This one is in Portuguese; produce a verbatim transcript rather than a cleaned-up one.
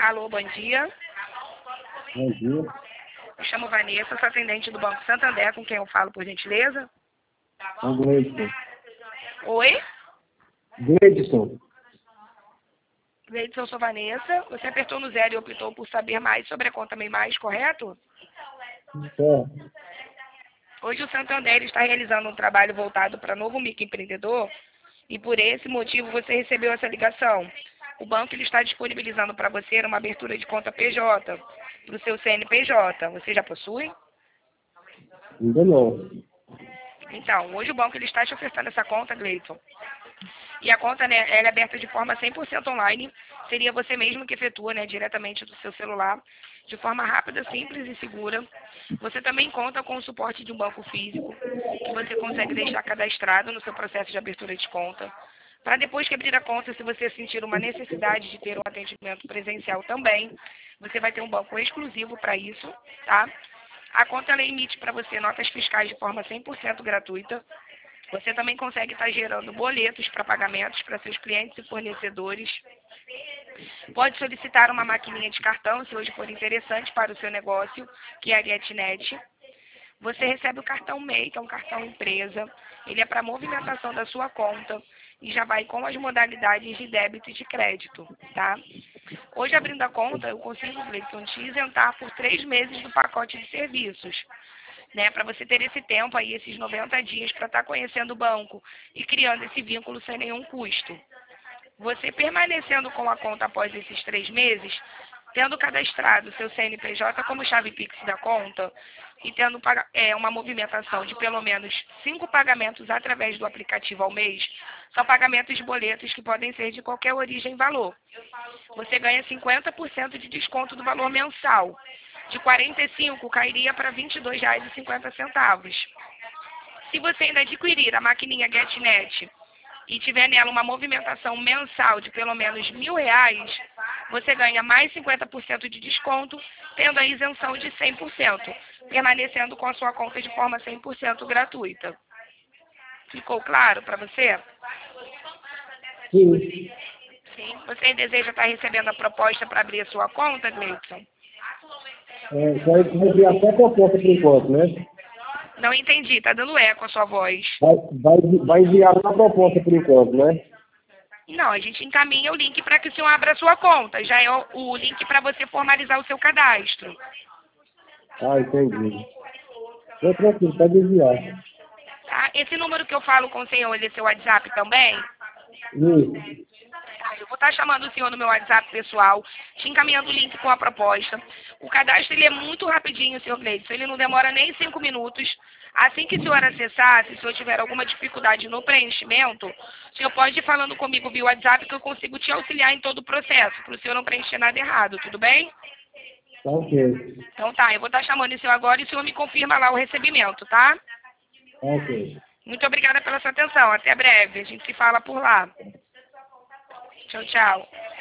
Alô, bom dia. Bom dia. Me chamo Vanessa, sou atendente do Banco Santander, com quem eu falo, por gentileza. É o Gleidson. Oi? Gleidson. Gleidson, eu sou Vanessa. Você apertou no zero e optou por saber mais sobre a conta Mei Mais, correto? Certo. Hoje o Santander está realizando um trabalho voltado para novo microempreendedor e por esse motivo você recebeu essa ligação. O banco ele está disponibilizando para você uma abertura de conta P J, para o seu C N P J. Você já possui? Ainda não. Então, hoje o banco ele está te ofertando essa conta, Gleidson. E a conta, né, ela é aberta de forma cem por cento online. Seria você mesmo que efetua, né, diretamente do seu celular, de forma rápida, simples e segura. Você também conta com o suporte de um banco físico, que você consegue deixar cadastrado no seu processo de abertura de conta. Para depois que abrir a conta, se você sentir uma necessidade de ter um atendimento presencial também, você vai ter um banco exclusivo para isso, tá? A conta ela emite para você notas fiscais de forma cem por cento gratuita. Você também consegue estar gerando boletos para pagamentos para seus clientes e fornecedores. Pode solicitar uma maquininha de cartão, se hoje for interessante para o seu negócio, que é a GetNet. Você recebe o cartão M E I, que é um cartão empresa. Ele é para movimentação da sua conta e já vai com as modalidades de débito e de crédito, tá? Hoje, abrindo a conta, eu consigo, Gleidson, te isentar por três meses do pacote de serviços, né, para você ter esse tempo aí, esses noventa dias, para estar conhecendo o banco e criando esse vínculo sem nenhum custo. Você permanecendo com a conta após esses três meses, tendo cadastrado seu C N P J como chave Pix da conta e tendo é, uma movimentação de pelo menos cinco pagamentos através do aplicativo ao mês, são pagamentos de boletos que podem ser de qualquer origem e valor. Você ganha cinquenta por cento de desconto do valor mensal. De quarenta e cinco cairia para vinte e dois reais e cinquenta centavos. Se você ainda adquirir a maquininha GetNet e tiver nela uma movimentação mensal de pelo menos mil reais, você ganha mais cinquenta por cento de desconto, tendo a isenção de cem por cento, permanecendo com a sua conta de forma cem por cento gratuita. Ficou claro para você? Sim. Sim. Você deseja estar recebendo a proposta para abrir a sua conta, Gleidson? É, vai enviar só a proposta por enquanto, né? Não entendi, tá dando eco a sua voz. Vai, vai, vai enviar só a proposta por enquanto, né? Não, a gente encaminha o link para que o senhor abra a sua conta. Já é o, o link para você formalizar o seu cadastro. Ah, entendi. Tô tranquilo, pode enviar. Tá? Esse número que eu falo com o senhor, ele é seu WhatsApp também? Isso. Tá, eu vou estar chamando o senhor no meu WhatsApp pessoal, te encaminhando o link com a proposta. O cadastro ele é muito rapidinho, senhor Gleidson. Ele não demora nem cinco minutos. Assim que o senhor acessar, se o senhor tiver alguma dificuldade no preenchimento, o senhor pode ir falando comigo via WhatsApp que eu consigo te auxiliar em todo o processo, para o senhor não preencher nada errado, tudo bem? Tá ok. Então tá, eu vou estar chamando o senhor agora e o senhor me confirma lá o recebimento, tá? Tá ok. Muito obrigada pela sua atenção. Até breve. A gente se fala por lá. Tchau, tchau.